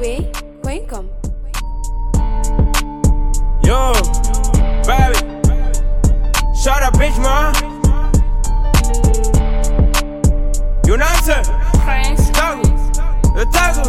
Way, Quancom. Yo, baby, shut up, bitch, man. You know what I'm saying? Tago.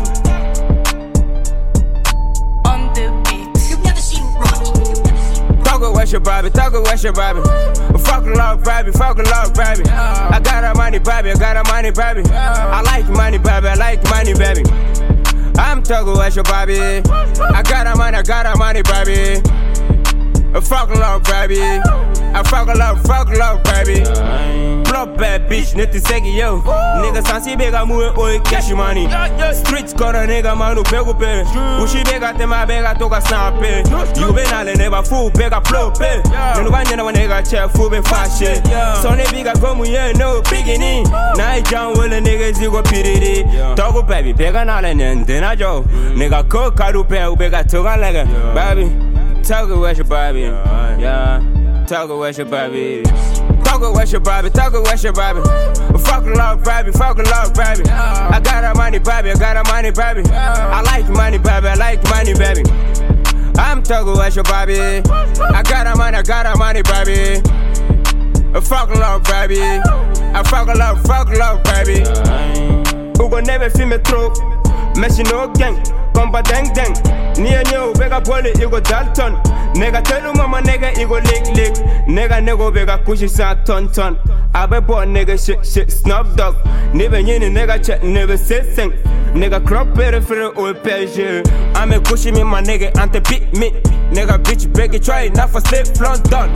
On the beat. You've never seen Ronnie. Tago, where's your baby? Tago, where's your baby? Fucking love, baby. Fucking love, baby. I got a money, baby. I got a money, baby. I like money, baby. I like money, baby. I'm Tago, where's your baby? I got a money, baby. Fucking love, baby. I fucking love, baby. Blood bad bitch, net te zeggen yo. Niggas san si bega moe oi cash money. Streets kora nigga manu pego pe. Ushi bega te ma bega toka snape. You been all never fool bega flow pe. Nunu ganya na nigga check fool be fashe. So ne biga komu ye no beginning. Na jam wole niggas you go piriri. Togo baby bega na le nendena jo. Nigga ko karu pe u bega toga lega. Baby Tago, where's your baby? Yeah, Tago, where's your baby? Tago, where's your baby? Tago, where's your baby? Fucking love, baby. Fucking love, baby. I got a money, baby. I got a money, baby. I like money, baby. I like money, baby. I'm Tago, where's your baby? I got a money, baby. Fucking love, baby. I fucking love, baby. Who gon' never feel me through? Messi no gang. Kompa deng deng, niya nyo bega pole igo Dalton. Nigga tell mama nigga igo lick. Nigga nego bega kushi sa ton. Abe bo nigga shit snub dog. Nibe nyini nigga chat nibe sing. Nigga crop peripheral or PSG. I'm a kushi me my nigga ante beat me. Nigga bitch beg it try not for slip front done.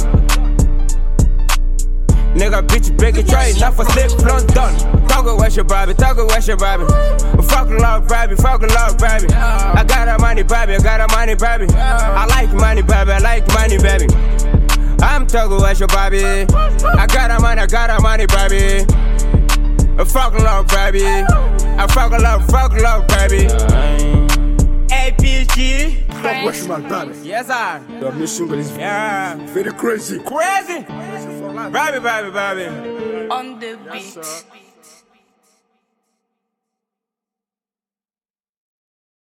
Nigga bitch beg it try not for slip front done. Tago where's your baby? Tago where's your baby? Fucking love, baby. Fucking love, baby. I got a money, baby. I got a money, baby. I like money, baby. I like money, baby. I'm Tago, where's your baby? I got a money, baby. Fucking love, baby. I fucking love, baby. APG. Stop watching my baby. Yes, sir. The new single is very crazy. Crazy. Baby. On the beat.